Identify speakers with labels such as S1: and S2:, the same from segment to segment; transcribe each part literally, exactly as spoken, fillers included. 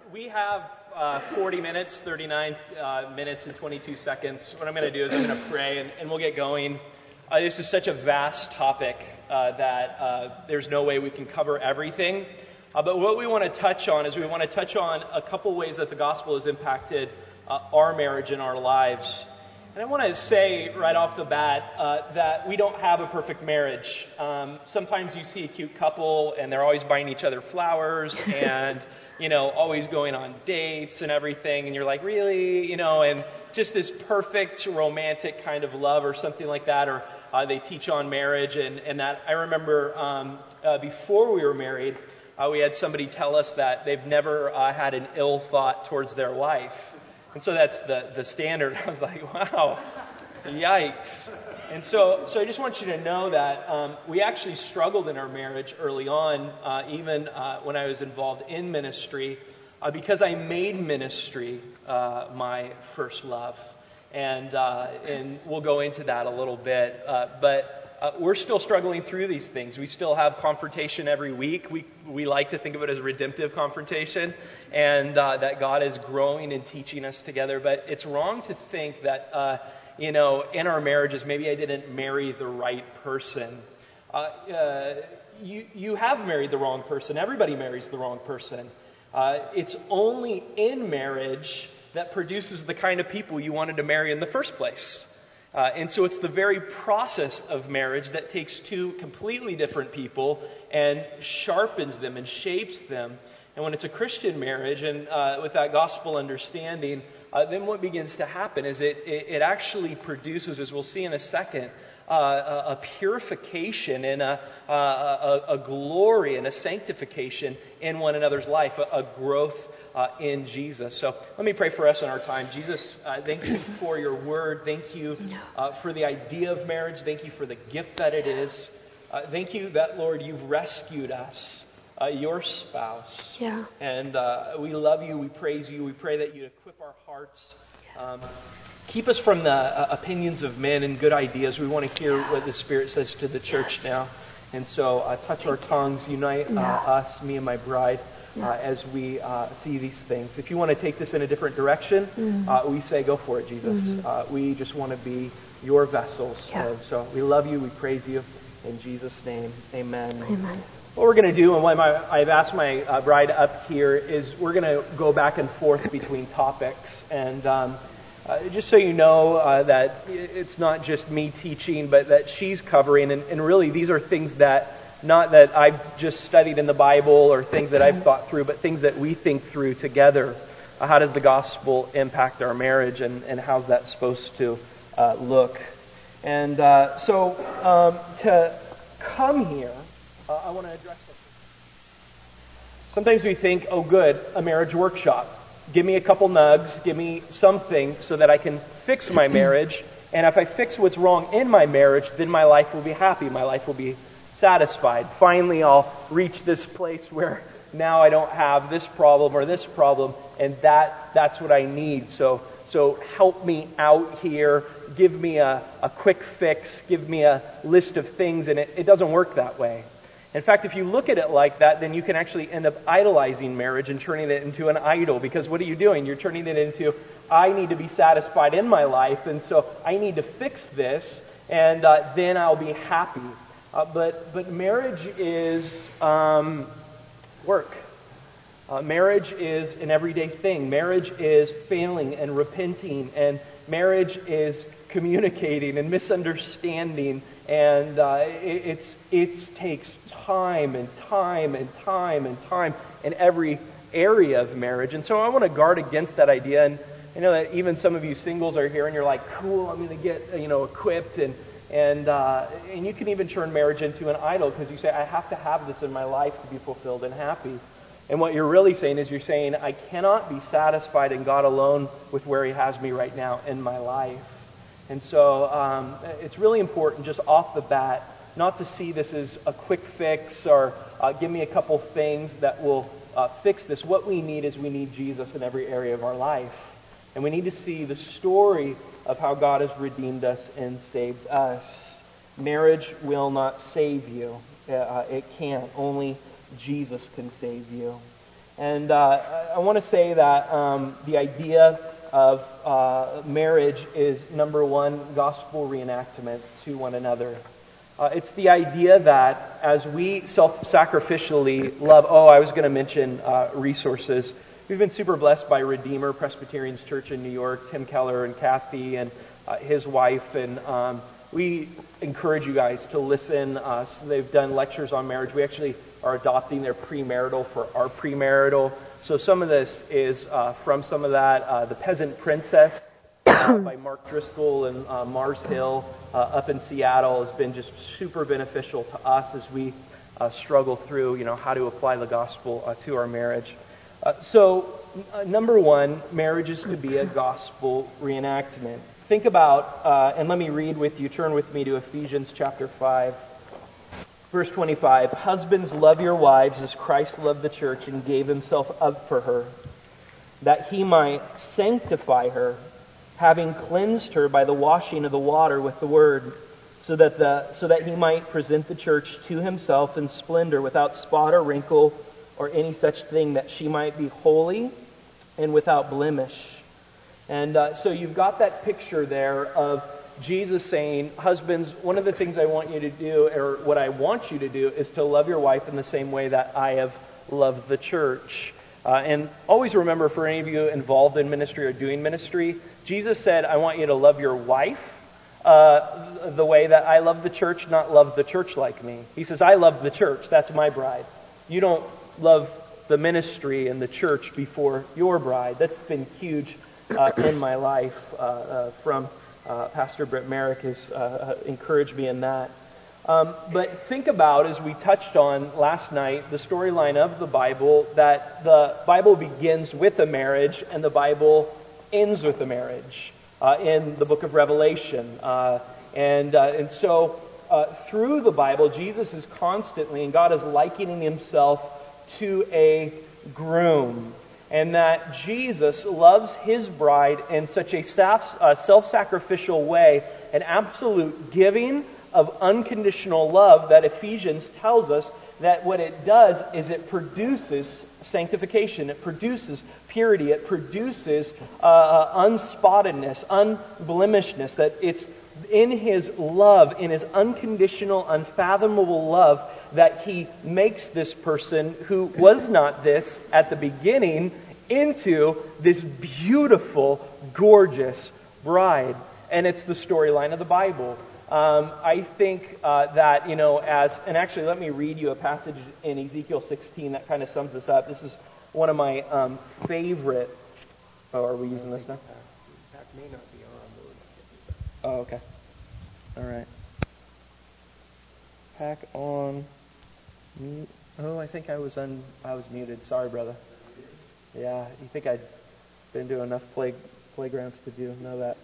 S1: we have uh, forty minutes, thirty-nine uh, minutes and twenty-two seconds. What I'm going to do is I'm going to pray and, and we'll get going. Uh, this is such a vast topic uh, that uh, there's no way we can cover everything. Uh, but what we want to touch on is we want to touch on a couple ways that the gospel has impacted uh, our marriage and our lives. And I want to say right off the bat uh, that we don't have a perfect marriage. Um, sometimes you see a cute couple and they're always buying each other flowers and, you know, always going on dates and everything. And you're like, really? You know, and just this perfect romantic kind of love or something like that. Or uh, they teach on marriage and, and that. I remember um, uh, before we were married, uh, we had somebody tell us that they've never uh, had an ill thought towards their wife. And so that's the, the standard. I was like, wow, yikes. And so so I just want you to know that um, we actually struggled in our marriage early on, uh, even uh, when I was involved in ministry, uh, because I made ministry uh, my first love. And uh, and we'll go into that a little bit. Uh, but uh, we're still struggling through these things. We still have confrontation every week. We we like to think of it as redemptive confrontation, and uh, that God is growing and teaching us together. But it's wrong to think that, uh, you know, in our marriages, maybe I didn't marry the right person. Uh, uh, you you have married the wrong person. Everybody marries the wrong person. Uh, it's only in marriage that produces the kind of people you wanted to marry in the first place. Uh, and so it's the very process of marriage that takes two completely different people and sharpens them and shapes them. And when it's a Christian marriage and uh, with that gospel understanding, uh, then what begins to happen is it, it, it actually produces, as we'll see in a second, uh, a, a purification and a, a, a, a glory and a sanctification in one another's life, a, a growth Uh, in Jesus. So let me pray for us in our time. Jesus, uh, thank you for your word. Thank you uh, for the idea of marriage. Thank you for the gift that it is. Uh, thank you that, Lord, you've rescued us, uh, your spouse.
S2: Yeah.
S1: And uh, we love you. We praise you. We pray that you equip our hearts. Um, keep us from the uh, opinions of men and good ideas. We want to hear what the Spirit says to the church
S2: Yes.
S1: now. And so uh, touch our tongues. Unite uh,
S2: Yeah.
S1: us, me and my bride. Uh, as we uh, see these things. If you want to take this in a different direction, mm-hmm. uh, we say go for it, Jesus. Mm-hmm. Uh, we just want to be your vessels.
S2: Yeah.
S1: And so we love you, we praise you. In Jesus' name, amen.
S2: Amen.
S1: What we're going to do, and what my, I've asked my uh, bride up here, is we're going to go back and forth between topics. And um, uh, just so you know uh, that it's not just me teaching, but that she's covering. And, and really, these are things that not that I've just studied in the Bible or things that I've thought through, but things that we think through together. Uh, how does the gospel impact our marriage, and, and how's that supposed to uh, look? And uh, so um, to come here, uh, I want to address something. Sometimes we think, oh good, a marriage workshop. Give me a couple nugs, give me something so that I can fix my marriage. And if I fix what's wrong in my marriage, then my life will be happy. My life will be satisfied. Finally, I'll reach this place where now I don't have this problem or this problem, and that that's what I need. So so help me out here. Give me a, a quick fix. Give me a list of things, and it, it doesn't work that way. In fact, if you look at it like that, then you can actually end up idolizing marriage and turning it into an idol. Because what are you doing? You're turning it into, I need to be satisfied in my life, and so I need to fix this, and uh, then I'll be happy. Uh, but but marriage is um, work. Uh, marriage is an everyday thing. Marriage is failing and repenting, and marriage is communicating and misunderstanding, and uh, it, it's it takes time and time and time and time in every area of marriage. And so I want to guard against that idea. And I know that even some of you singles are here, and you're like, cool, I'm going to get you know equipped and. And uh, and you can even turn marriage into an idol because you say, I have to have this in my life to be fulfilled and happy. And what you're really saying is you're saying, I cannot be satisfied in God alone with where He has me right now in my life. And so um, it's really important just off the bat not to see this as a quick fix or uh, give me a couple things that will uh, fix this. What we need is we need Jesus in every area of our life. And we need to see the story of how God has redeemed us and saved us. Marriage will not save you. Uh, it can't. Only Jesus can save you. And uh, I want to say that um, the idea of uh, marriage is, number one, gospel reenactment to one another. Uh, it's the idea that as we self-sacrificially love, oh, I was going to mention uh, resources. We've been super blessed by Redeemer Presbyterian Church in New York, Tim Keller and Kathy and uh, his wife, and um, we encourage you guys to listen. Uh, so they've done lectures on marriage. We actually are adopting their premarital for our premarital. So some of this is uh, from some of that. Uh, The Peasant Princess uh, by Mark Driscoll and uh, Mars Hill uh, up in Seattle has been just super beneficial to us as we uh, struggle through, you know, how to apply the gospel uh, to our marriage. Uh, so, uh, number one, marriage is to be a gospel reenactment. Think about, uh, and let me read with you, turn with me to Ephesians chapter five, verse twenty-five. Husbands, love your wives as Christ loved the church and gave himself up for her, that he might sanctify her, having cleansed her by the washing of the water with the word, so that the so that he might present the church to himself in splendor, without spot or wrinkle or any such thing, that she might be holy and without blemish. And uh, so you've got that picture there of Jesus saying, husbands, one of the things I want you to do, or what I want you to do, is to love your wife in the same way that I have loved the church. Uh, and always remember, for any of you involved in ministry or doing ministry, Jesus said, I want you to love your wife uh, the way that I love the church, not love the church like me. He says, I love the church. That's my bride. You don't love the ministry and the church before your bride. That's been huge uh, in my life uh, uh, from uh, Pastor Brett Merrick has uh, encouraged me in that. Um, but think about, as we touched on last night, the storyline of the Bible, that the Bible begins with a marriage and the Bible ends with a marriage uh, in the book of Revelation. Uh, and, uh, and so uh, through the Bible, Jesus is constantly, and God is likening himself to a groom, and that Jesus loves his bride in such a self-sacrificial way, an absolute giving of unconditional love, that Ephesians tells us that what it does is it produces sanctification, it produces purity, it produces uh, unspottedness, unblemishedness, that it's in his love, in his unconditional, unfathomable love, that he makes this person who was not this at the beginning into this beautiful, gorgeous bride. And it's the storyline of the Bible. Um, I think uh, that, you know, as, and actually let me read you a passage in Ezekiel sixteen that kind of sums this up. This is one of my um, favorite, oh, are we using this now?
S2: That may not be on.
S1: Oh, okay. All right. Pack on. Mute. Oh, I think I was un. I was muted. Sorry, brother. Yeah, you think I'd been to enough play playgrounds to do know that.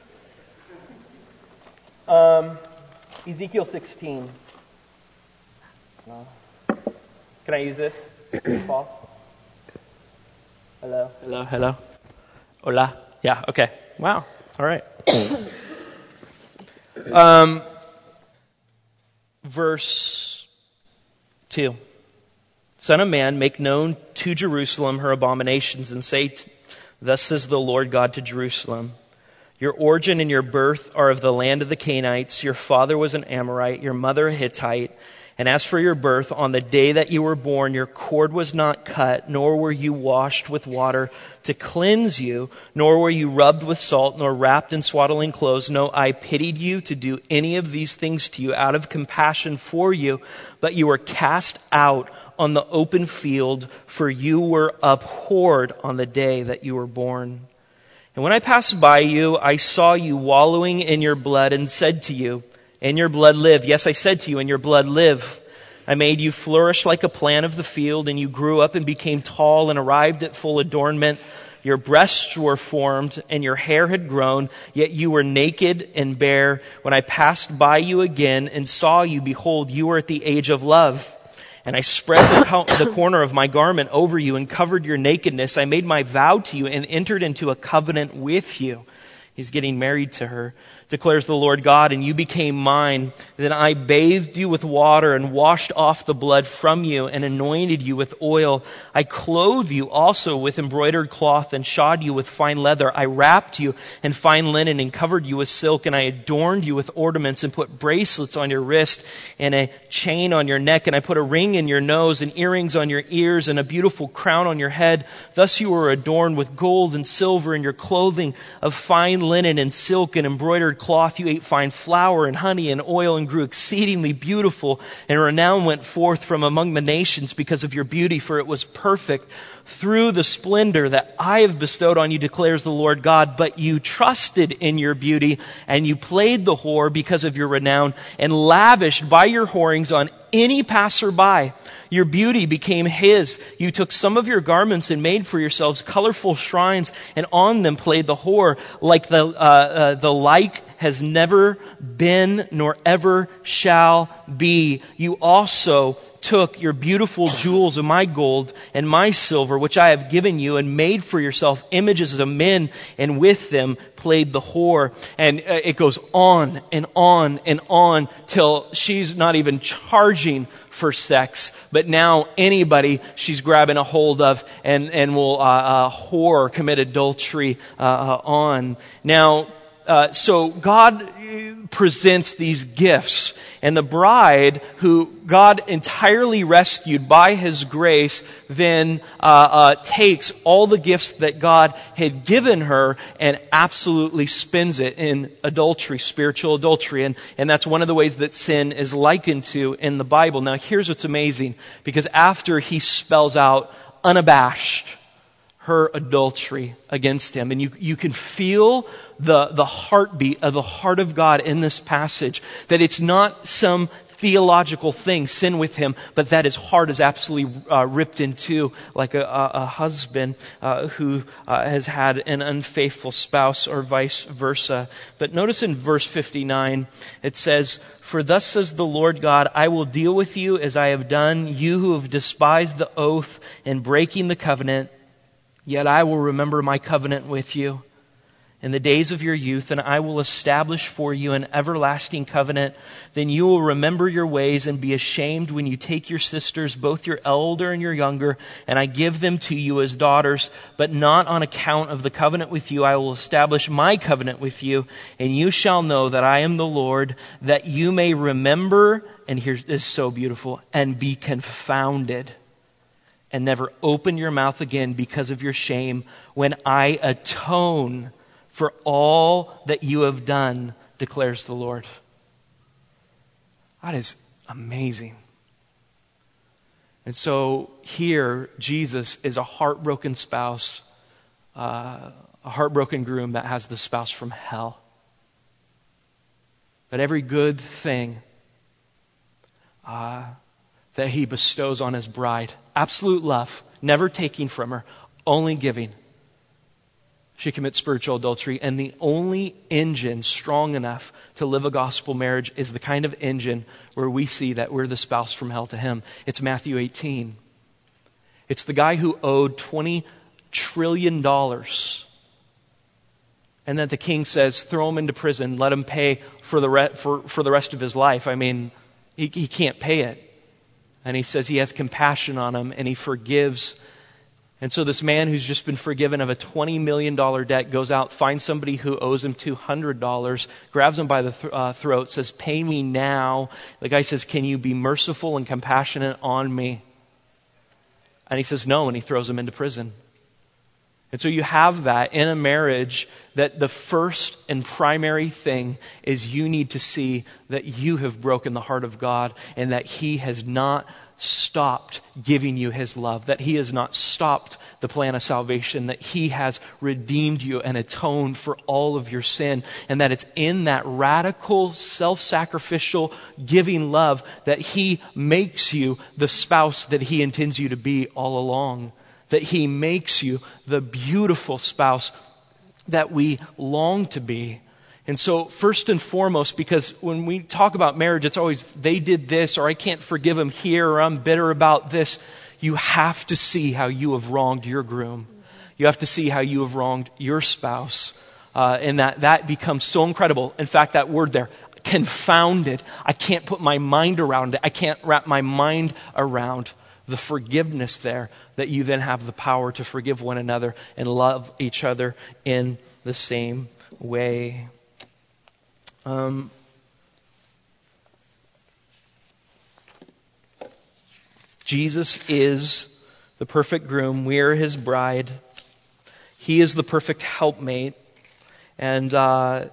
S1: Um, Ezekiel sixteen. No. Can I use this, Paul? Hello.
S3: Hello. Hello. Hola. Yeah. Okay. Wow. All right. um, verse two. Son of man, make known to Jerusalem her abominations, and say, thus says the Lord God to Jerusalem, your origin and your birth are of the land of the Canaanites. Your father was an Amorite, your mother a Hittite. And as for your birth, on the day that you were born, your cord was not cut, nor were you washed with water to cleanse you, nor were you rubbed with salt, nor wrapped in swaddling clothes. No, I pitied you to do any of these things to you out of compassion for you, but you were cast out on the open field, for you were abhorred on the day that you were born. And when I passed by you, I saw you wallowing in your blood and said to you, in your blood live. Yes, I said to you, in your blood live. I made you flourish like a plant of the field, and you grew up and became tall and arrived at full adornment. Your breasts were formed and your hair had grown, yet you were naked and bare. When I passed by you again and saw you, behold, you were at the age of love. And I spread the, co- the corner of my garment over you and covered your nakedness. I made my vow to you and entered into a covenant with you. He's getting married to her. Declares the Lord God, and you became mine. Then I bathed you with water and washed off the blood from you and anointed you with oil. I clothed you also with embroidered cloth and shod you with fine leather. I wrapped you in fine linen and covered you with silk, and I adorned you with ornaments and put bracelets on your wrist and a chain on your neck, and I put a ring in your nose and earrings on your ears and a beautiful crown on your head. Thus you were adorned with gold and silver, and your clothing of fine linen and silk and embroidered cloth. You ate fine flour and honey and oil and grew exceedingly beautiful, and renown went forth from among the nations because of your beauty, for it was perfect through the splendor that I have bestowed on you, declares the Lord God. But you trusted in your beauty, and you played the whore because of your renown, and lavished by your whorings on any passerby. Your beauty became his. You took some of your garments and made for yourselves colorful shrines, and on them played the whore, like the uh, uh, the like has never been nor ever shall be. You also took your beautiful jewels of my gold and my silver, which I have given you, and made for yourself images of men, and with them played the whore. And uh, it goes on and on and on till she's not even charging for sex, but now anybody she's grabbing a hold of and, and will uh, uh, whore, commit adultery uh, uh, on. Now, Uh, so God presents these gifts, and the bride who God entirely rescued by His grace then uh, uh, takes all the gifts that God had given her and absolutely spins it in adultery, spiritual adultery. And, and that's one of the ways that sin is likened to in the Bible. Now here's what's amazing, because after He spells out unabashed her adultery against him. And you, you can feel the, the heartbeat of the heart of God in this passage, that it's not some theological thing, sin with him, but that his heart is absolutely uh, ripped in two, like a, a, a husband uh, who uh, has had an unfaithful spouse, or vice versa. But notice in verse fifty-nine, it says, "For thus says the Lord God, I will deal with you as I have done, you who have despised the oath and breaking the covenant. Yet I will remember my covenant with you in the days of your youth, and I will establish for you an everlasting covenant. Then you will remember your ways and be ashamed when you take your sisters, both your elder and your younger, and I give them to you as daughters, but not on account of the covenant with you. I will establish my covenant with you, and you shall know that I am the Lord, that you may remember," and here this is so beautiful, "and be confounded, and never open your mouth again because of your shame, when I atone for all that you have done, declares the Lord." That is amazing. And so here, Jesus is a heartbroken spouse, uh, a heartbroken groom that has the spouse from hell. But every good thing uh, that He bestows on His bride, absolute love, never taking from her, only giving, she commits spiritual adultery. And the only engine strong enough to live a gospel marriage is the kind of engine where we see that we're the spouse from hell to Him. It's Matthew eighteen. It's the guy who owed twenty trillion dollars. And then the king says, throw him into prison, let him pay for the, re- for, for the rest of his life. I mean, he, he can't pay it. And he says he has compassion on him, and he forgives. And so this man who's just been forgiven of a twenty million dollars debt goes out, finds somebody who owes him two hundred dollars, grabs him by the th- uh, throat, says, "Pay me now." The guy says, "Can you be merciful and compassionate on me?" And he says, "No," and he throws him into prison. And so you have that in a marriage, that the first and primary thing is you need to see that you have broken the heart of God, and that He has not stopped giving you His love, that He has not stopped the plan of salvation, that He has redeemed you and atoned for all of your sin, and that it's in that radical, self-sacrificial, giving love that He makes you the spouse that He intends you to be all along. That He makes you the beautiful spouse that we long to be. And so first and foremost, because when we talk about marriage, it's always, they did this, or I can't forgive him here, or I'm bitter about this. You have to see how you have wronged your groom. You have to see how you have wronged your spouse. Uh, and that, that becomes so incredible. In fact, that word there, confounded. I can't put my mind around it. I can't wrap my mind around the forgiveness there, that you then have the power to forgive one another and love each other in the same way. Um, Jesus is the perfect groom. We are his bride. He is the perfect helpmate. And uh,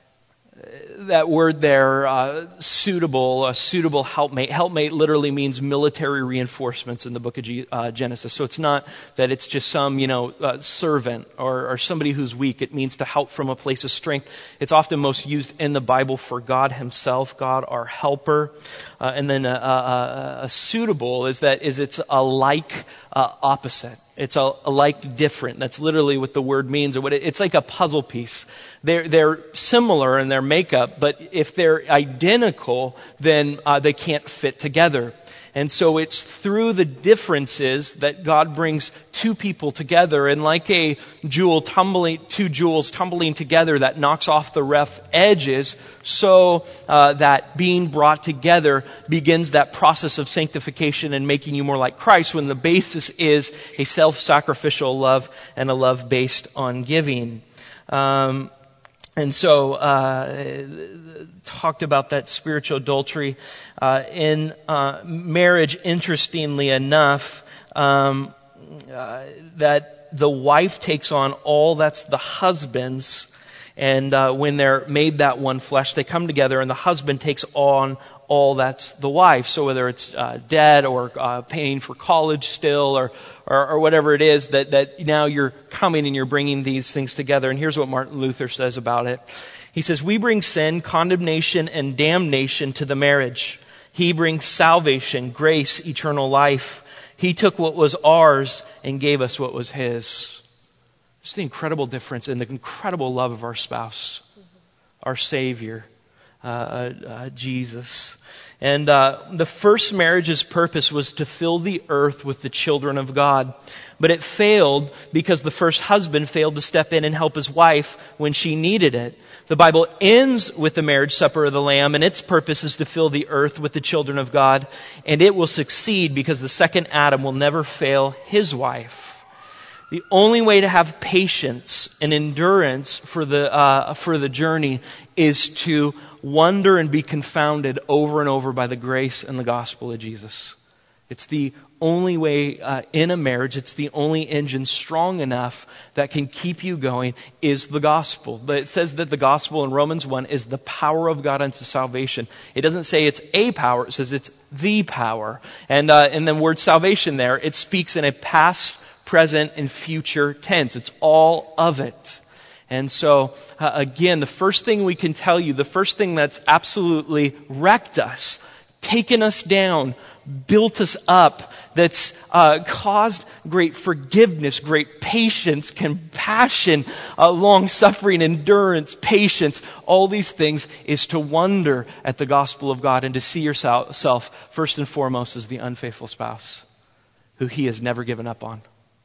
S3: that word there, uh, suitable, a suitable helpmate. Helpmate literally means military reinforcements in the book of G- uh, Genesis. So it's not that it's just some, you know, uh, servant or, or somebody who's weak. It means to help from a place of strength. It's often most used in the Bible for God himself, God our helper. Uh, and then a, a, a suitable is that is it's a like uh, opposite. It's a, a like different. That's literally what the word means. Or what it, it's like a puzzle piece. They're they're similar in their makeup, but if they're identical, then uh, they can't fit together. And so it's through the differences that God brings two people together. And like a jewel tumbling, two jewels tumbling together that knocks off the rough edges, so uh, that being brought together begins that process of sanctification and making you more like Christ, when the basis is a self-sacrificial love and a love based on giving. Um, And so, uh, talked about that spiritual adultery. Uh, in, uh, marriage, interestingly enough, um, uh, that the wife takes on all that's the husband's, and, uh, when they're made that one flesh, they come together and the husband takes on all that's the wife. So whether it's, uh, debt or, uh, paying for college still or, Or, or whatever it is, that, that now you're coming and you're bringing these things together. And here's what Martin Luther says about it. He says, we bring sin, condemnation, and damnation to the marriage. He brings salvation, grace, eternal life. He took what was ours and gave us what was his. Just the incredible difference and the incredible love of our spouse, our Savior, uh, uh, Jesus. And uh, the first marriage's purpose was to fill the earth with the children of God. But it failed because the first husband failed to step in and help his wife when she needed it. The Bible ends with the marriage supper of the Lamb, and its purpose is to fill the earth with the children of God. And it will succeed because the second Adam will never fail his wife. The only way to have patience and endurance for the uh, for the journey is to wonder and be confounded over and over by the grace and the gospel of Jesus. It's the only way uh, in a marriage, it's the only engine strong enough that can keep you going is the gospel. But it says that the gospel in Romans one is the power of God unto salvation. It doesn't say it's a power, it says it's the power. And, uh, and the word salvation there, it speaks in a past, present, and future tense. It's all of it. And so, uh, again, the first thing we can tell you, the first thing that's absolutely wrecked us, taken us down, built us up, that's uh, caused great forgiveness, great patience, compassion, uh, long-suffering, endurance, patience, all these things, is to wonder at the gospel of God and to see yourself first and foremost as the unfaithful spouse who he has never given up on.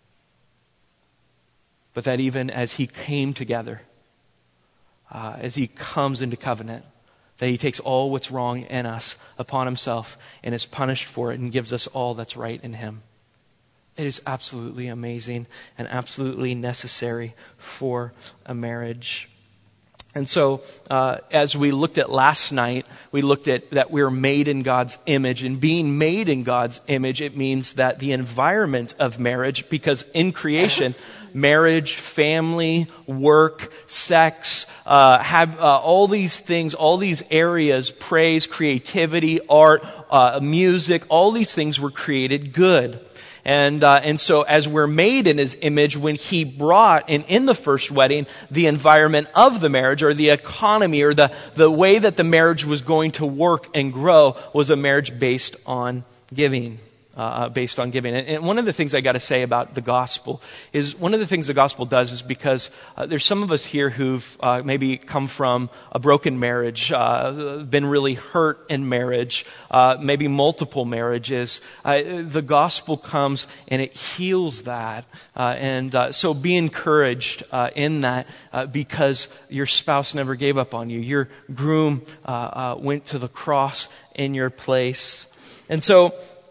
S3: But that even as he came together, uh, as he comes into covenant, that he takes all what's wrong in us upon himself and is punished for it and gives us all that's right in him. It is absolutely amazing and absolutely necessary for a marriage. And so, uh, as we looked at last night, we looked at that we're made in God's image. And being made in God's image, it means that the environment of marriage, because in creation, marriage, family, work, sex, uh, have, uh, all these things, all these areas, praise, creativity, art, uh, music, all these things were created good. And uh, and so as we're made in his image, when he brought in, in the first wedding, the environment of the marriage or the economy or the, the way that the marriage was going to work and grow was a marriage based on giving. uh, based on giving. And, and one of the things I got to say about the gospel is one of the things the gospel does is because uh, there's some of us here who've uh, maybe come from a broken marriage, uh, been really hurt in marriage, uh, maybe multiple marriages. Uh, the gospel comes and it heals that. Uh, and uh, so be encouraged uh, in that uh, because your spouse never gave up on you. Your groom uh, uh, went to the cross in your place. And so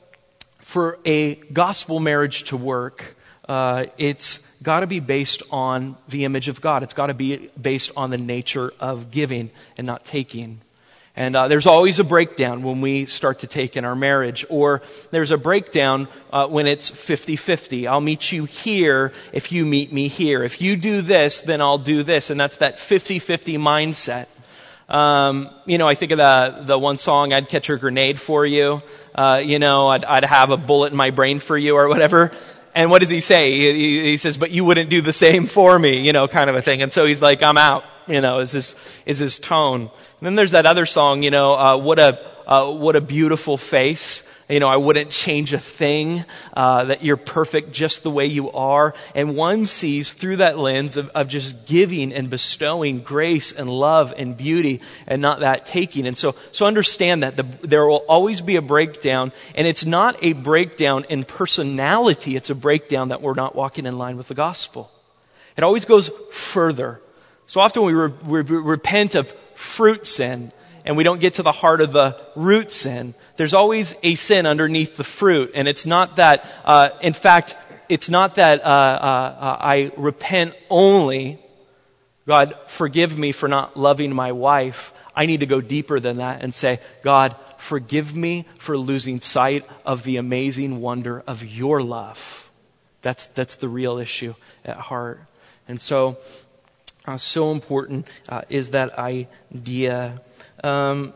S3: for a gospel marriage to work, uh, it's got to be based on the image of God. It's got to be based on the nature of giving and not taking. And uh, there's always a breakdown when we start to take in our marriage, or there's a breakdown uh, when it's fifty-fifty. I'll meet you here if you meet me here. If you do this, then I'll do this. And that's that fifty-fifty mindset. Um, you know, I think of the the one song, I'd catch a grenade for you. Uh, you know, I'd, I'd have a bullet in my brain for you or whatever. And what does he say? He, he says, but you wouldn't do the same for me, you know, kind of a thing. And so he's like, I'm out, you know, is his, is his tone. And then there's that other song, you know, uh, what a, uh, what a beautiful face. You know, I wouldn't change a thing, uh, that you're perfect just the way you are. And one sees through that lens of, of just giving and bestowing grace and love and beauty and not that taking. And so, so understand that the, there will always be a breakdown, and it's not a breakdown in personality. It's a breakdown that we're not walking in line with the gospel. It always goes further. So often we, re, we repent of fruit sin, and we don't get to the heart of the root sin. There's always a sin underneath the fruit. And it's not that, uh, in fact, it's not that uh, uh, I repent only, God, forgive me for not loving my wife. I need to go deeper than that and say, God, forgive me for losing sight of the amazing wonder of your love. That's, that's the real issue at heart. And so, uh, so important uh, is that idea. Um,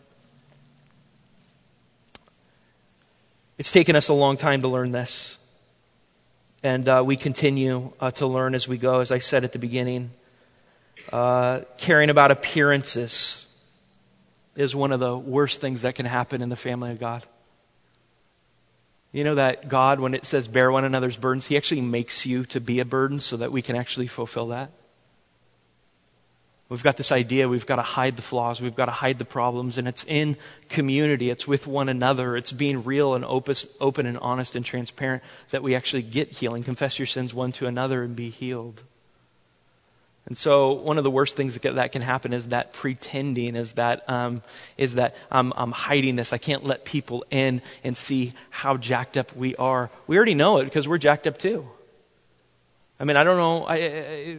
S3: it's taken us a long time to learn this. And uh, we continue uh, to learn as we go, as I said at the beginning. Uh, caring about appearances is one of the worst things that can happen in the family of God. You know that God, when it says bear one another's burdens, He actually makes you to be a burden so that we can actually fulfill that. We've got this idea we've got to hide the flaws, we've got to hide the problems, and it's in community, it's with one another, it's being real and open and honest and transparent that we actually get healing. Confess your sins one to another and be healed. And so one of the worst things that, that can happen is that pretending, is that um, is that I'm, I'm hiding this. I can't let people in and see how jacked up we are. We already know it because we're jacked up too. I mean, I don't know. I, I,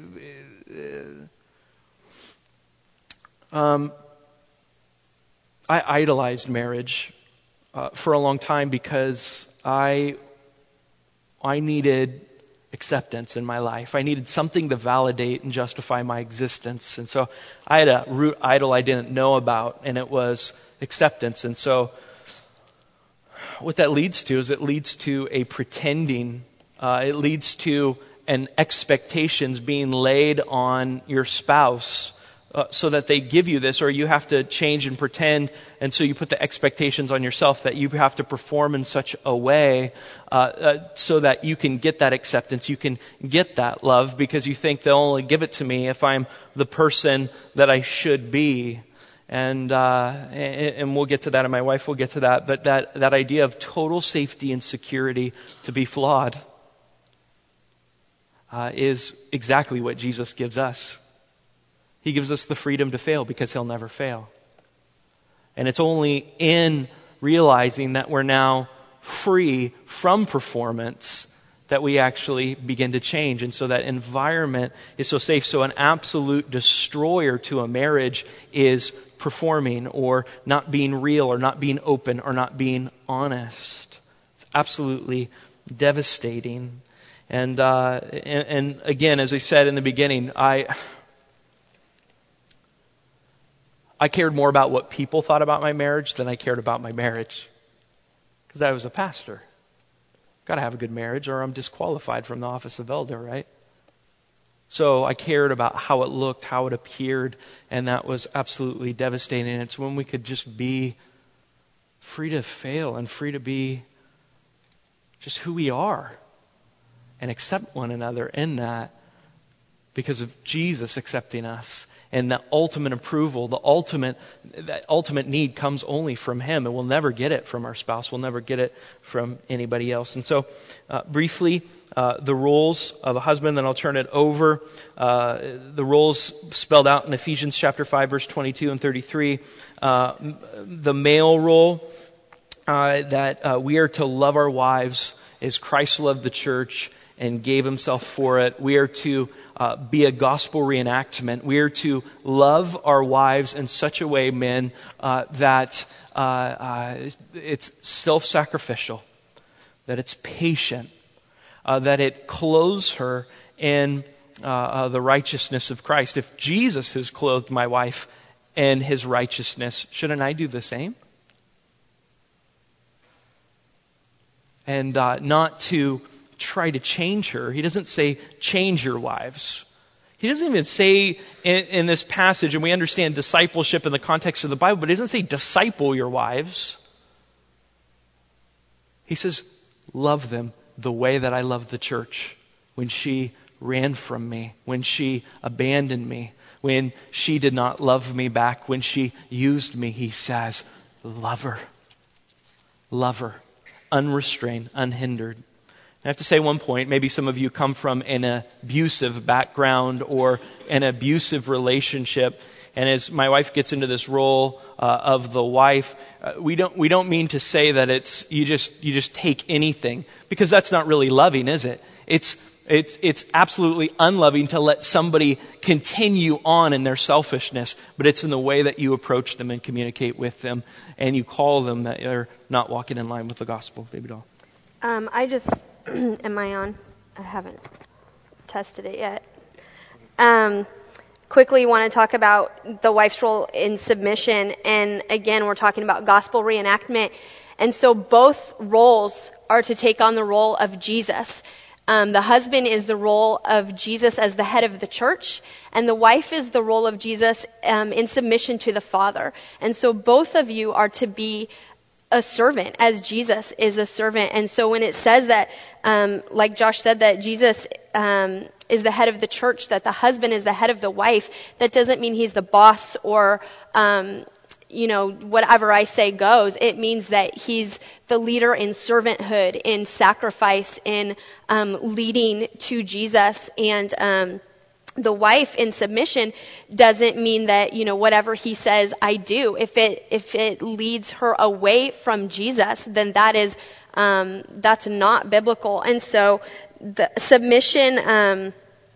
S3: I, um, I idolized marriage uh, for a long time because I I needed acceptance in my life. I needed something to validate and justify my existence. And so I had a root idol I didn't know about, and it was acceptance. And so what that leads to is it leads to a pretending. Uh, it leads to an expectations being laid on your spouse uh, so that they give you this, or you have to change and pretend. And so you put the expectations on yourself that you have to perform in such a way uh, uh, so that you can get that acceptance, you can get that love, because you think they'll only give it to me if I'm the person that I should be. And, uh, and and we'll get to that, and my wife will get to that. But that that idea of total safety and security to be flawed uh, is exactly what Jesus gives us. He gives us the freedom to fail because He'll never fail. And it's only in realizing that we're now free from performance that we actually begin to change. And so that environment is so safe. So an absolute destroyer to a marriage is performing or not being real or not being open or not being honest. It's absolutely devastating. And, uh, and, and again, as I said in the beginning, I... I cared more about what people thought about my marriage than I cared about my marriage. Because I was a pastor. Got to have a good marriage or I'm disqualified from the office of elder, right? So I cared about how it looked, how it appeared, and that was absolutely devastating. And it's when we could just be free to fail and free to be just who we are, and accept one another in that because of Jesus accepting us. And the ultimate approval, the ultimate, that ultimate need comes only from Him, and we'll never get it from our spouse. We'll never get it from anybody else. And so, uh, briefly, uh, the roles of a husband. Then I'll turn it over. Uh, the roles spelled out in Ephesians chapter five, verse twenty-two and thirty-three. Uh, the male role uh, that uh, we are to love our wives as Christ loved the church and gave Himself for it. We are to uh, be a gospel reenactment. We are to love our wives in such a way, men, uh, that uh, uh, it's self-sacrificial, that it's patient, uh, that it clothes her in uh, uh, the righteousness of Christ. If Jesus has clothed my wife in His righteousness, shouldn't I do the same? And uh, not to try to change her. He doesn't say, change your wives. He doesn't even say in, in this passage, and we understand discipleship in the context of the Bible, but he doesn't say disciple your wives. He says, love them the way that I loved the church when she ran from me, when she abandoned me, when she did not love me back, when she used me. He says, love her. Love her. Unrestrained, unhindered. I have to say one point, maybe some of you come from an abusive background or an abusive relationship. And as my wife gets into this role uh, of the wife, uh, we don't we don't mean to say that it's you just you just take anything, because that's not really loving, is it? It's it's it's absolutely unloving to let somebody continue on in their selfishness, but it's in the way that you approach them and communicate with them, and you call them that they're not walking in line with the gospel. Baby doll.
S4: Um, I just am I on? I haven't tested it yet. Um. Quickly want to talk about the wife's role in submission. And again, we're talking about gospel reenactment. And so both roles are to take on the role of Jesus. Um, the husband is the role of Jesus as the head of the church, and the wife is the role of Jesus um, in submission to the Father. And so both of you are to be a servant as Jesus is a servant. And so when it says that, um, like Josh said, that Jesus um, is the head of the church, that the husband is the head of the wife, that doesn't mean he's the boss or, um, you know, whatever I say goes. It means that he's the leader in servanthood, in sacrifice, in um, leading to Jesus. And um the wife in submission doesn't mean that, you know, whatever he says, I do. If it, if it leads her away from Jesus, then that is, um, that's not biblical. And so the submission, um,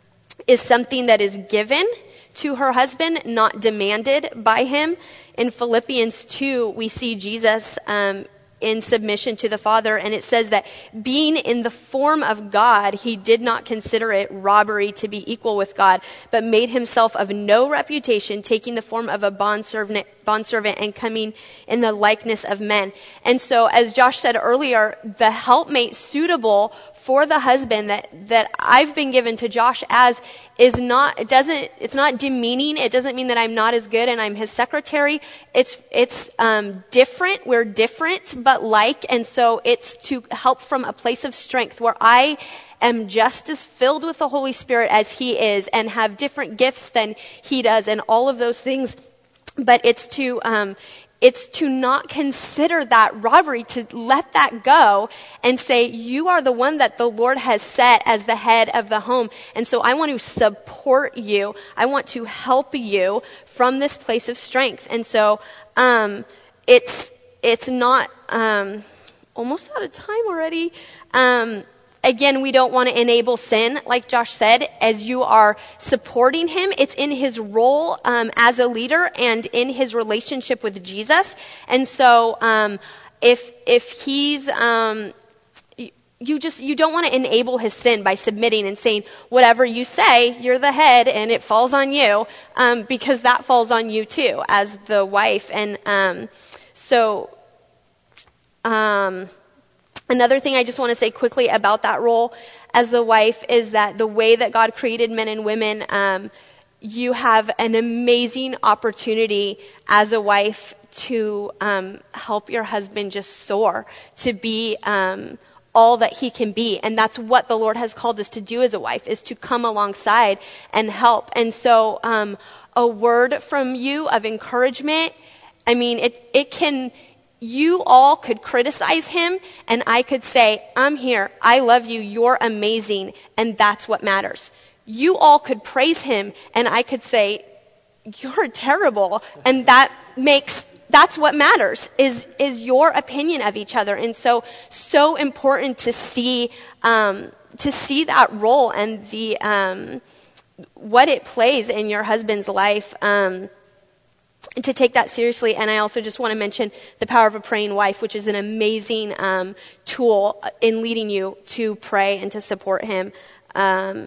S4: is something that is given to her husband, not demanded by him. In Philippians two, we see Jesus, um, in submission to the Father, and it says that being in the form of God, he did not consider it robbery to be equal with God, but made himself of no reputation, taking the form of a bondservant, bondservant and coming in the likeness of men. And so, as Josh said earlier, the helpmate suitable for the husband that, that I've been given to Josh as is not, it doesn't, it's not demeaning. It doesn't mean that I'm not as good and I'm his secretary. It's, it's, um, different. We're different, but like, and so it's to help from a place of strength where I am just as filled with the Holy Spirit as he is and have different gifts than he does and all of those things. But it's to, um, It's to not consider that robbery, to let that go and say, you are the one that the Lord has set as the head of the home. And so I want to support you. I want to help you from this place of strength. And so, um, it's, it's not, um, almost out of time already. Um, Again, we don't want to enable sin, like Josh said, as you are supporting him. It's in his role um, as a leader and in his relationship with Jesus. And so, um, if if he's um, you just you don't want to enable his sin by submitting and saying whatever you say, you're the head and it falls on you, um, because that falls on you too as the wife. And um, so. Um, Another thing I just want to say quickly about that role as the wife is that the way that God created men and women, um, you have an amazing opportunity as a wife to um, help your husband just soar, to be um, all that he can be. And that's what the Lord has called us to do as a wife, is to come alongside and help. And so um, a word from you of encouragement, I mean, it, it can, you all could criticize him, and I could say, I'm here, I love you, you're amazing, and that's what matters. You all could praise him, and I could say, you're terrible, and that makes That's what matters, is is your opinion of each other. And so, so important to see um, to see that role and the um, what it plays in your husband's life, um, and to take that seriously. And I also just want to mention the Power of a Praying Wife, which is an amazing um, tool in leading you to pray and to support him um,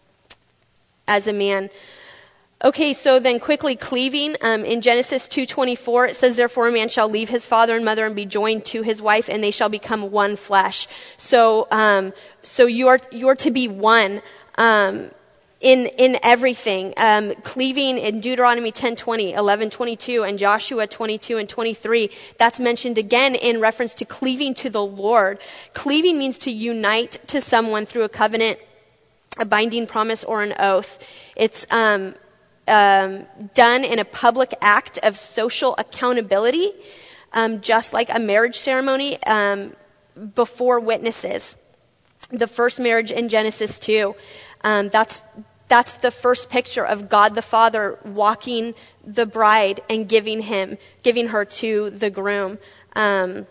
S4: as a man. Okay, so then quickly cleaving. Um, in Genesis two twenty-four, it says, therefore a man shall leave his father and mother and be joined to his wife, and they shall become one flesh. So, um, so you're, you're to be one, um, in, in everything. Um, cleaving in Deuteronomy ten twenty, eleven twenty-two, and Joshua twenty-two and twenty-three, that's mentioned again in reference to cleaving to the Lord. Cleaving means to unite to someone through a covenant, a binding promise, or an oath. It's, um, Um, done in a public act of social accountability, um, just like a marriage ceremony um, before witnesses. The first marriage in Genesis two, um, that's that's the first picture of God the Father walking the bride and giving him, giving her to the groom. Um,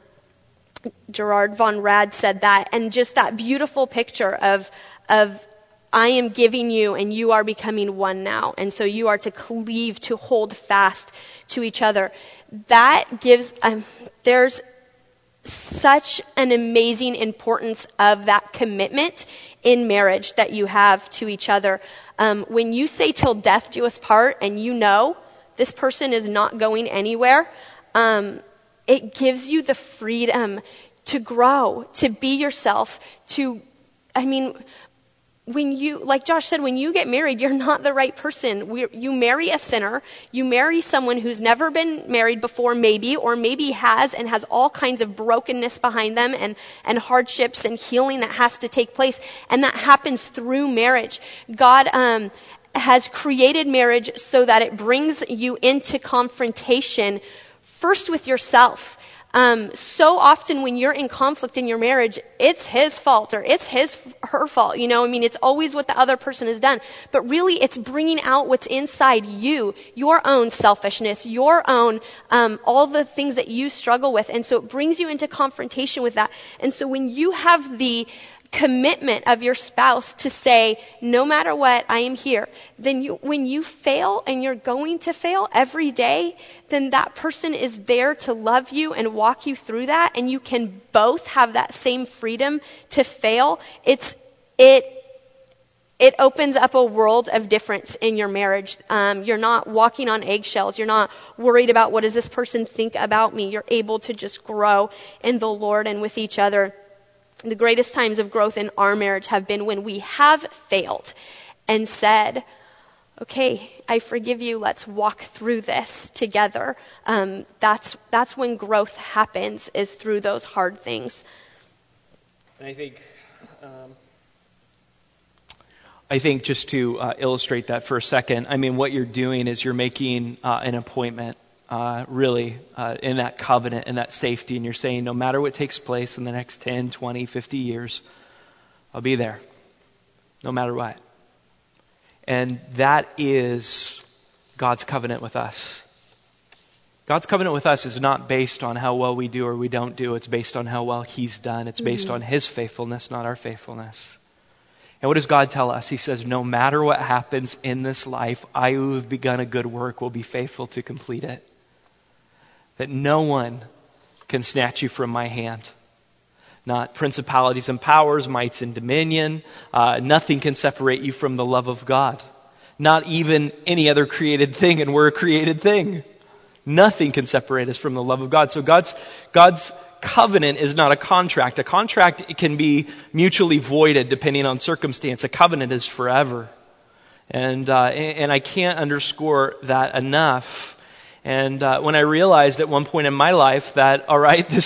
S4: Gerard von Rad said that, and just that beautiful picture of of. I am giving you, and you are becoming one now. And so you are to cleave, to hold fast to each other. That gives, um, there's such an amazing importance of that commitment in marriage that you have to each other. Um, when you say till death do us part, and you know this person is not going anywhere, um, it gives you the freedom to grow, to be yourself, to, I mean, when you, like Josh said, when you get married, you're not the right person. We, you marry a sinner. You marry someone who's never been married before, maybe, or maybe has, and has all kinds of brokenness behind them, and, and hardships and healing that has to take place. And that happens through marriage. God um, has created marriage so that it brings you into confrontation first with yourself. Um, so often when you're in conflict in your marriage, it's his fault or it's his, her fault. You know, I mean, it's always what the other person has done. But really, it's bringing out what's inside you, your own selfishness, your own, um, all the things that you struggle with. And so it brings you into confrontation with that. And so when you have the commitment of your spouse to say, no matter what, I am here, then you, when you fail, and you're going to fail every day, then that person is there to love you and walk you through that, and you can both have that same freedom to fail. It's, it, it opens up a world of difference in your marriage. Um, you're not walking on eggshells. You're not worried about what does this person think about me. You're able to just grow in the Lord and with each other. The greatest times of growth in our marriage have been when we have failed and said, okay, I forgive you. Let's walk through this together. Um, that's that's when growth happens, is through those hard things.
S3: And I think, um, I think just to uh, illustrate that for a second, I mean, what you're doing is you're making uh, an appointment. Uh, really, uh, in that covenant and that safety. And you're saying, no matter what takes place in the next ten, twenty, fifty years, I'll be there. No matter what. And that is God's covenant with us. God's covenant with us is not based on how well we do or we don't do. It's based on how well He's done. It's based mm-hmm. on His faithfulness, not our faithfulness. And what does God tell us? He says, no matter what happens in this life, I who have begun a good work will be faithful to complete it. That no one can snatch you from my hand. Not principalities and powers, mights and dominion. Uh, nothing can separate you from the love of God. Not even any other created thing, and we're a created thing. Nothing can separate us from the love of God. So God's God's covenant is not a contract. A contract it can be mutually voided depending on circumstance. A covenant is forever. And uh, and I can't underscore that enough. And uh, when I realized at one point in my life that, all right, this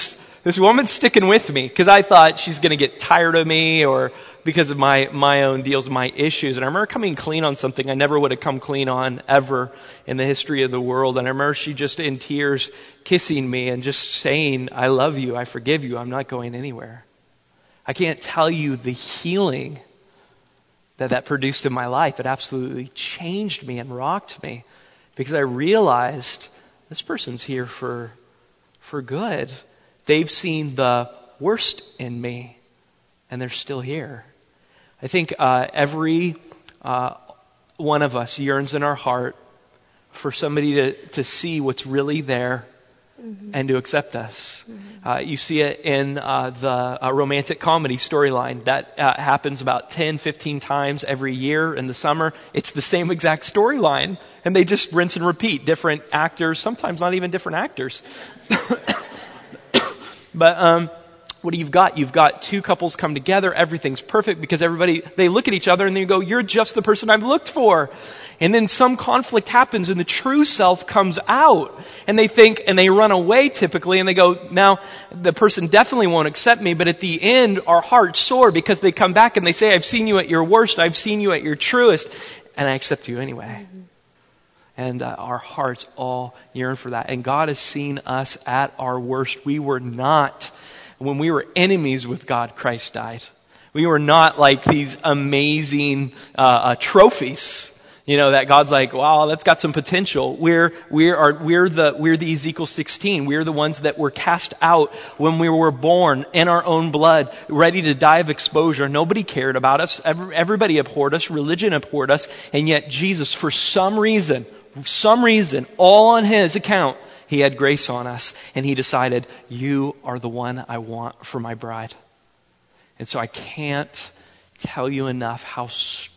S3: this woman's sticking with me because I thought she's going to get tired of me or because of my, my own deals, my issues. And I remember coming clean on something I never would have come clean on ever in the history of the world. And I remember she just in tears kissing me and just saying, I love you, I forgive you, I'm not going anywhere. I can't tell you the healing that that produced in my life. It absolutely changed me and rocked me because I realized this person's here for, for good. They've seen the worst in me and they're still here. I think uh, every uh, one of us yearns in our heart for somebody to, to see what's really there mm-hmm. and to accept us. Mm-hmm. Uh, you see it in uh, the uh, romantic comedy storyline. That uh, happens about ten, fifteen times every year in the summer. It's the same exact storyline. And they just rinse and repeat. Different actors, sometimes not even different actors. But um, what do you've got? You've got two couples come together. Everything's perfect because everybody, they look at each other and they go, you're just the person I've looked for. And then some conflict happens and the true self comes out. And they think, and they run away typically, and they go, now the person definitely won't accept me, but at the end our hearts soar because they come back and they say, I've seen you at your worst, I've seen you at your truest, and I accept you anyway. Mm-hmm. And uh, our hearts all yearn for that. And God has seen us at our worst. We were not, when we were enemies with God, Christ died. We were not like these amazing uh, uh, trophies. You know, that God's like, wow, that's got some potential. We're, we are, we're the, we're the Ezekiel sixteen. We're the ones that were cast out when we were born in our own blood, ready to die of exposure. Nobody cared about us. Every, everybody abhorred us. Religion abhorred us. And yet Jesus, for some reason, for some reason, all on His account, He had grace on us. And He decided, you are the one I want for my bride. And so I can't tell you enough how st-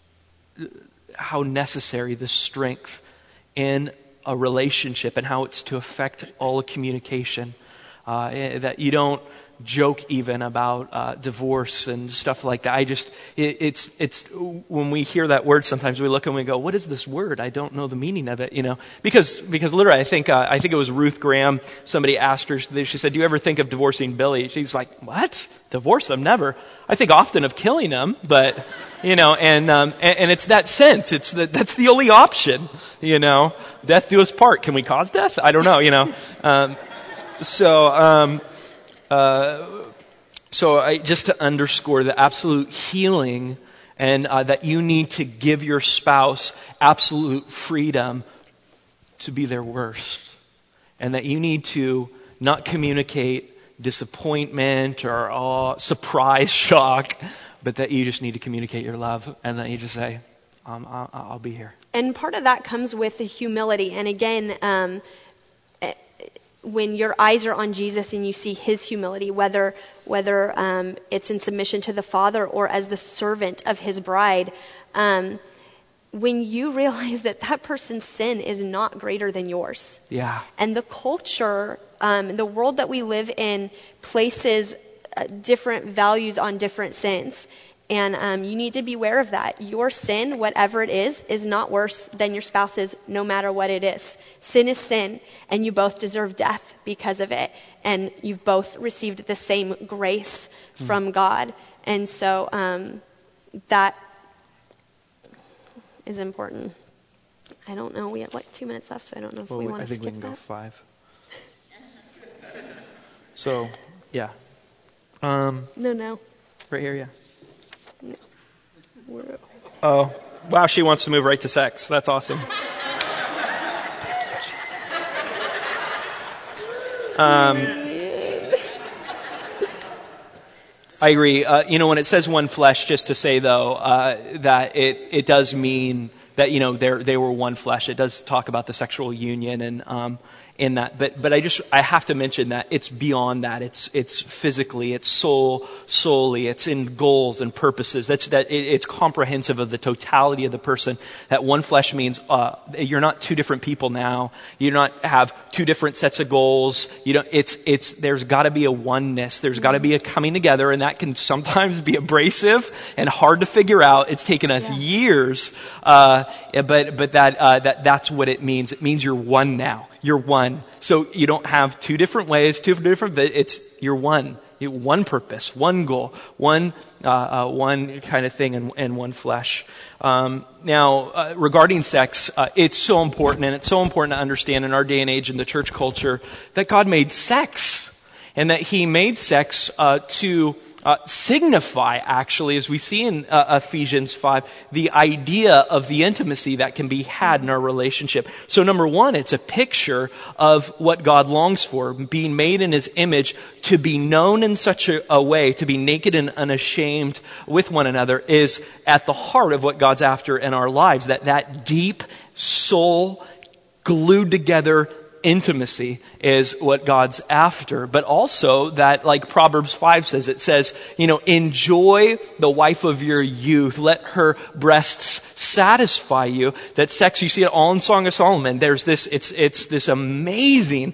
S3: how necessary this strength in a relationship and how it's to affect all communication. Uh, that you don't joke even about uh, divorce and stuff like that. I just, it, it's, it's, when we hear that word, sometimes we look and we go, what is this word? I don't know the meaning of it, you know, because, because literally I think, uh, I think it was Ruth Graham, somebody asked her, she said, do you ever think of divorcing Billy? She's like, what? Divorce him? Never. I think often of killing him, but, you know, and, um, and, and it's that sense. It's the, that's the only option, you know, death do us part. Can we cause death? I don't know, you know, um, so, um, Uh, so I, just to underscore the absolute healing and uh, that you need to give your spouse absolute freedom to be their worst. And that you need to not communicate disappointment or oh, surprise shock, but that you just need to communicate your love and that you just say, um, I'll, I'll be here.
S4: And part of that comes with the humility. And again, um, when your eyes are on Jesus and you see His humility, whether whether um, it's in submission to the Father or as the servant of His bride, um, when you realize that that person's sin is not greater than yours.
S3: Yeah.
S4: And the culture, um, the world that we live in places uh, different values on different sins. And um, you need to be aware of that. Your sin, whatever it is, is not worse than your spouse's, no matter what it is. Sin is sin, and you both deserve death because of it. And you've both received the same grace mm. from God. And so um, that is important. I don't know. We have like two minutes left, so I don't know if
S3: well,
S4: we want
S3: I
S4: to
S3: think
S4: skip
S3: we can
S4: that.
S3: go five. So, yeah. Um,
S4: no, no.
S3: Right here, yeah.
S4: No. We're...
S3: Oh, wow, she wants to move right to sex. That's awesome. Um, I agree. Uh, you know, when it says one flesh, just to say though, uh, that it, it does mean that, you know, they they were one flesh. It does talk about the sexual union and, um, in that, but, but I just, I have to mention that it's beyond that. It's, it's physically, it's soul, solely, it's in goals and purposes. That's, that, it, it's comprehensive of the totality of the person. That one flesh means, uh, you're not two different people now. You don't have two different sets of goals. You don't, it's, it's, there's gotta be a oneness. There's gotta be a coming together, and that can sometimes be abrasive and hard to figure out. It's taken us
S4: yeah.
S3: years, uh, but, but that, uh, that, that's what it means. It means you're one now. You're one. So you don't have two different ways, two different, it's, you're one. You, one purpose, one goal, one, uh, uh, one kind of thing and, and one flesh. Um, now, uh, regarding sex, uh, it's so important, and it's so important to understand in our day and age in the church culture that God made sex, and that He made sex uh, to uh, signify, actually, as we see in uh, Ephesians five, the idea of the intimacy that can be had in our relationship. So number one, it's a picture of what God longs for, being made in His image, to be known in such a, a way, to be naked and unashamed with one another, is at the heart of what God's after in our lives. That that deep soul, glued together intimacy is what God's after. But also that, like Proverbs five says, it says, you know, enjoy the wife of your youth. Let her breasts satisfy you. That sex, you see it all in Song of Solomon. There's this, it's, it's this amazing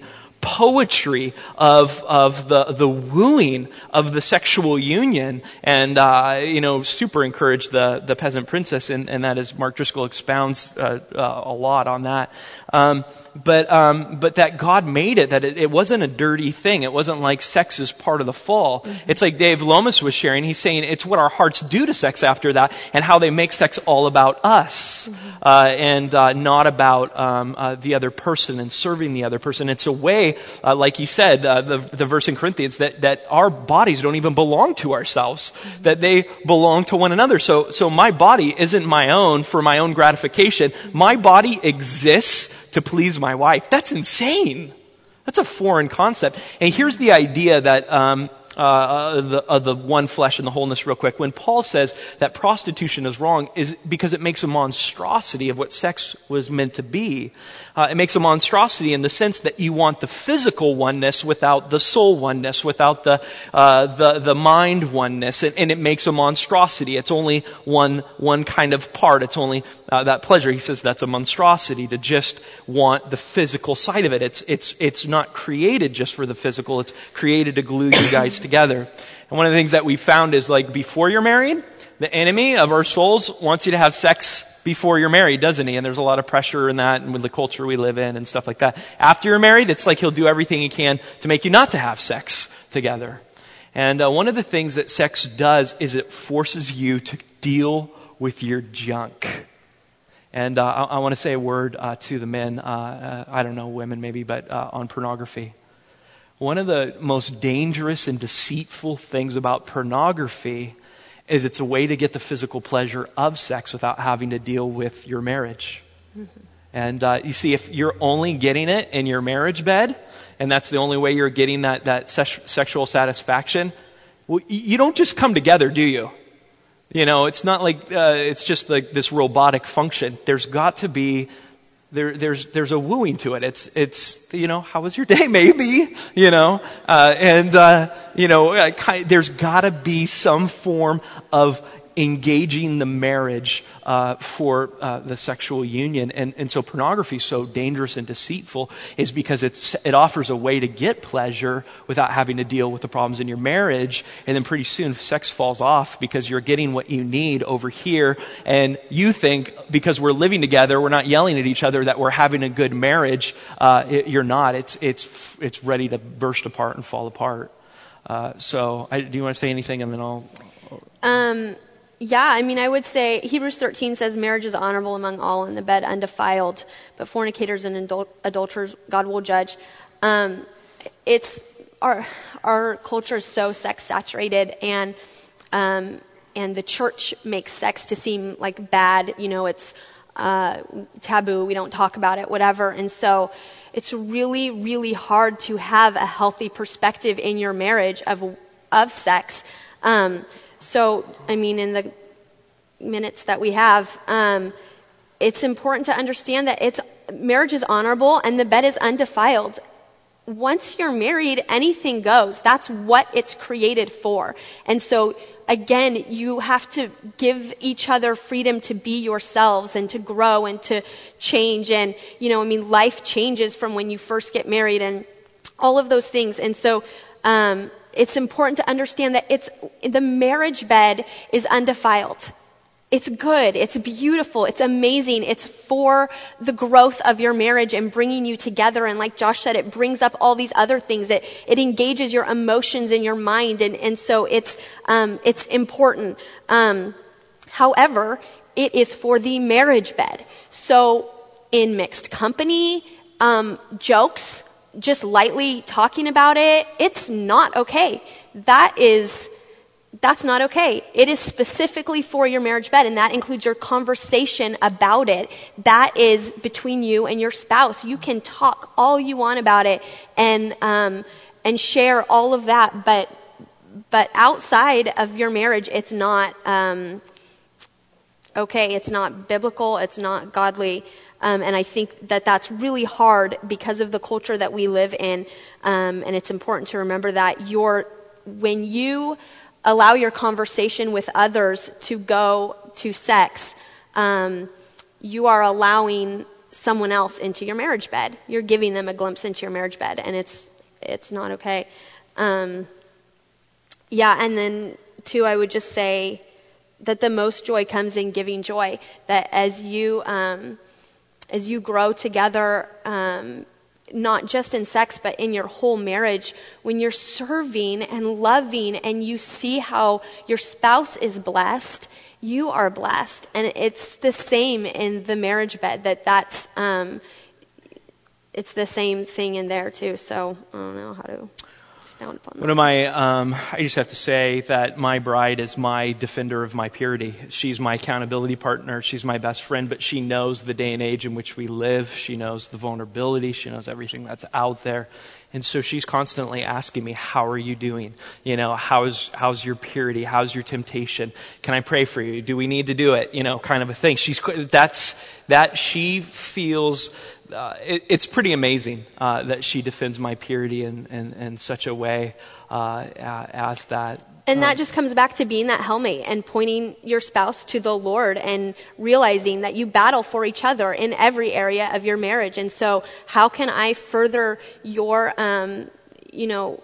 S3: poetry of of the the wooing of the sexual union, and uh, you know, super encourage the the peasant princess, and, and that is Mark Driscoll expounds uh, uh, a lot on that. Um, but um, but that God made it, that it, it wasn't a dirty thing. It wasn't like sex is part of the fall. Mm-hmm. It's like Dave Lomas was sharing. He's saying it's what our hearts do to sex after that, and how they make sex all about us, mm-hmm. uh, and uh, not about um, uh, the other person and serving the other person. It's a way. Uh, like you said, uh, the, the verse in Corinthians, that, that our bodies don't even belong to ourselves, mm-hmm. that they belong to one another. So, so my body isn't my own for my own gratification. My body exists to please my wife. That's insane. That's a foreign concept. And here's the idea that, um, Uh, the, uh, the one flesh and the wholeness real quick. When Paul says that prostitution is wrong, is because it makes a monstrosity of what sex was meant to be. Uh, it makes a monstrosity in the sense that you want the physical oneness without the soul oneness, without the uh, the the mind oneness, and, and it makes a monstrosity. It's only one one kind of part. It's only uh, that pleasure. He says that's a monstrosity, to just want the physical side of it. It's it's it's not created just for the physical. It's created to glue you guys together. Together. And one of the things that we found is, like, before you're married, the enemy of our souls wants you to have sex before you're married, doesn't he? And there's a lot of pressure in that, and with the culture we live in and stuff like that. After you're married, it's like he'll do everything he can to make you not to have sex together. And uh, one of the things that sex does is it forces you to deal with your junk. And uh, I, I want to say a word uh, to the men, uh, uh, I don't know, women maybe, but uh, on pornography. One of the most dangerous and deceitful things about pornography is it's a way to get the physical pleasure of sex without having to deal with your marriage. Mm-hmm. And uh, you see, if you're only getting it in your marriage bed, and that's the only way you're getting that, that se- sexual satisfaction, well, you don't just come together, do you? You know, it's not like uh, it's just like this robotic function. There's got to be There, there's, there's a wooing to it. It's, it's, you know, how was your day? Maybe, you know, uh, and, uh, you know, uh, kind, there's gotta be some form of engaging the marriage, uh, for, uh, the sexual union. And, and so pornography is so dangerous and deceitful is because it's, it offers a way to get pleasure without having to deal with the problems in your marriage. And then pretty soon sex falls off because you're getting what you need over here. And you think because we're living together, we're not yelling at each other, that we're having a good marriage. Uh, it, you're not. It's, it's, it's ready to burst apart and fall apart. Uh, so I, do you want to say anything, and then I'll,
S4: um, Yeah, I mean, I would say Hebrews thirteen says marriage is honorable among all, and the bed undefiled, but fornicators and adul- adulterers God will judge. Um, it's our our culture is so sex saturated, and um, and the church makes sex to seem like bad. You know, it's uh, taboo. We don't talk about it, whatever. And so it's really, really hard to have a healthy perspective in your marriage of of sex. Um, So, I mean, in the minutes that we have, um, it's important to understand that it's marriage is honorable and the bed is undefiled. Once you're married, anything goes. That's what it's created for. And so, again, you have to give each other freedom to be yourselves and to grow and to change. And, you know, I mean, life changes from when you first get married and all of those things. And so, um, it's important to understand that it's the marriage bed is undefiled. It's good. It's beautiful. It's amazing. It's for the growth of your marriage and bringing you together. And like Josh said, it brings up all these other things. It, it engages your emotions and your mind. And, and so it's, um, it's important. Um, however, it is for the marriage bed. So in mixed company, um, jokes, just lightly talking about it, it's not okay. That is, That's not okay. It is specifically for your marriage bed, and that includes your conversation about it. That is between you and your spouse. You can talk all you want about it and um, and share all of that, but but outside of your marriage, it's not um, okay. It's not biblical. It's not godly. Um, and I think that that's really hard because of the culture that we live in. Um, and it's important to remember that your when you allow your conversation with others to go to sex, um, you are allowing someone else into your marriage bed. You're giving them a glimpse into your marriage bed, and it's it's not okay. Um, yeah, and then two, I would just say that the most joy comes in giving joy. That as you um, as you grow together, um, not just in sex, but in your whole marriage, when you're serving and loving and you see how your spouse is blessed, you are blessed. And it's the same in the marriage bed, that that's, um, it's the same thing in there too. So I don't know how to expound upon that.
S3: One of my, um, I just have to say that my bride is my defender of my purity. She's my accountability partner. She's my best friend, but she knows the day and age in which we live. She knows the vulnerability. She knows everything that's out there. And so she's constantly asking me, how are you doing? You know, how's, how's your purity? How's your temptation? Can I pray for you? Do we need to do it? You know, kind of a thing. She's, that's, that she feels, uh, it, it's pretty amazing, uh, that she defends my purity in, in, in such a way, uh, as that.
S4: And that just comes back to being that helmet and pointing your spouse to the Lord and realizing that you battle for each other in every area of your marriage. And so how can I further your, um, you know,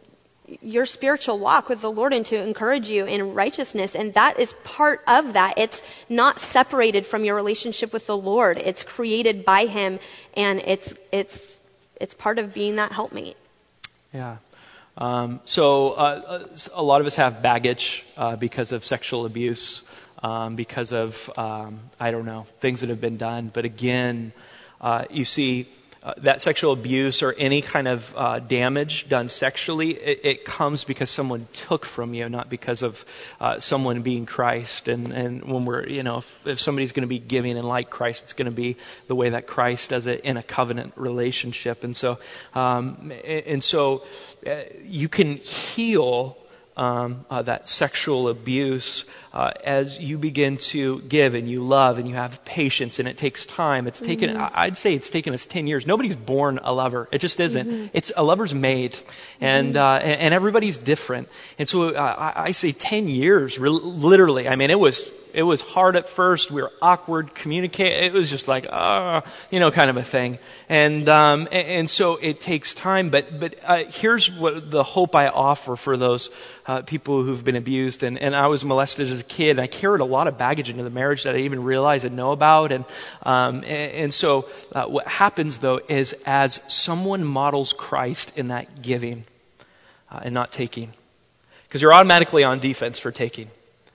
S4: your spiritual walk with the Lord and to encourage you in righteousness? And that is part of that. It's not separated from your relationship with the Lord. It's created by Him, and it's, it's, it's part of being that helpmate.
S3: Yeah. Um, so uh, a lot of us have baggage uh, because of sexual abuse, um, because of, um, I don't know, things that have been done. But again, uh, you see, uh, that sexual abuse or any kind of uh, damage done sexually, it, it comes because someone took from you, not because of uh, someone being Christ. And, and when we're, you know, if, if somebody's going to be giving and like Christ, it's going to be the way that Christ does it in a covenant relationship. And so, um, and so uh, you can heal Um, uh, that sexual abuse uh, as you begin to give and you love and you have patience, and it takes time. It's taken, mm-hmm. I'd say it's taken us ten years. Nobody's born a lover. It just isn't. Mm-hmm. It's a lover's made, and, mm-hmm. uh, and and everybody's different. And so uh, I, I say ten years, re- literally. I mean, it was it was hard at first. We were awkward, communicate. It was just like, ah, uh, you know, kind of a thing. And um, and, and so it takes time. But but uh, here's what the hope I offer for those uh, people who've been abused. And, and I was molested as a kid. And I carried a lot of baggage into the marriage that I didn't even realize and know about. And um, and, and so uh, what happens though is as someone models Christ in that giving uh, and not taking, because you're automatically on defense for taking.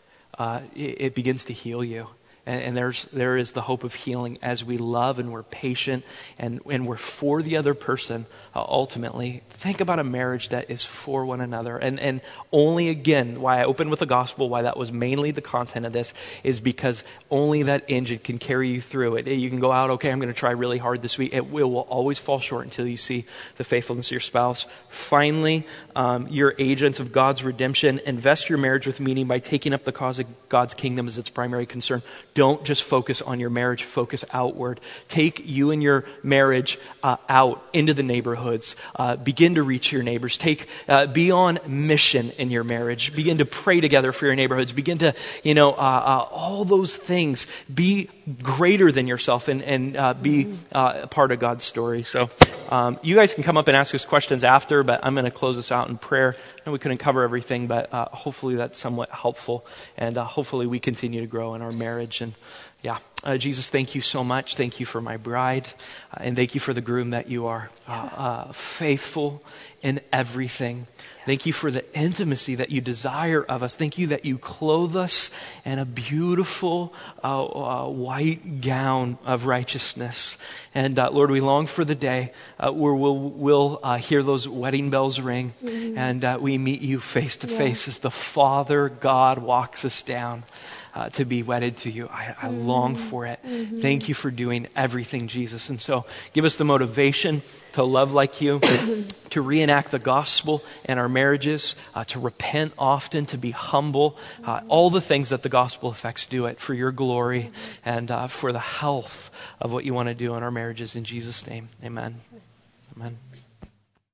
S3: Uh, it, it begins to heal you. And, and there's there is the hope of healing as we love and we're patient and, and we're for the other person uh, ultimately. Think about a marriage that is for one another. And, and only again, why I opened with the gospel, why that was mainly the content of this, is because only that engine can carry you through it. You can go out, okay, I'm going to try really hard this week. It will, will always fall short until you see the faithfulness of your spouse. Finally, um, you're agents of God's redemption. Invest your marriage with meaning by taking up the cause of God's kingdom as its primary concern. don't just focus on your marriage, focus outward. Take you and your marriage uh, out into the neighborhoods. Uh, begin to reach your neighbors. Take, uh, be on mission in your marriage. Begin to pray together for your neighborhoods. Begin to, you know, uh, uh, all those things. Be greater than yourself and, and uh, be uh, a part of God's story. So um, you guys can come up and ask us questions after, but I'm going to close this out in prayer. I know we couldn't cover everything, but uh, hopefully that's somewhat helpful, and uh, hopefully we continue to grow in our marriage. And yeah, uh, Jesus, thank you so much. Thank you for my bride, uh, and thank you for the groom that you are, uh, uh, faithful in everything. Thank you for the intimacy that you desire of us. Thank you that you clothe us in a beautiful uh, uh, white gown of righteousness. And uh, Lord, we long for the day uh, where we'll, we'll uh, hear those wedding bells ring, mm-hmm. and uh, we meet you face to face as the Father God walks us down uh, to be wedded to you. I, I mm-hmm. long for it. Mm-hmm. Thank you for doing everything, Jesus. And so give us the motivation to love like you, to reenact the gospel in our marriages, uh, to repent often, to be humble, uh, all the things that the gospel effects. Do it for your glory and uh, for the health of what you want to do in our marriages. In Jesus' name, amen. Amen.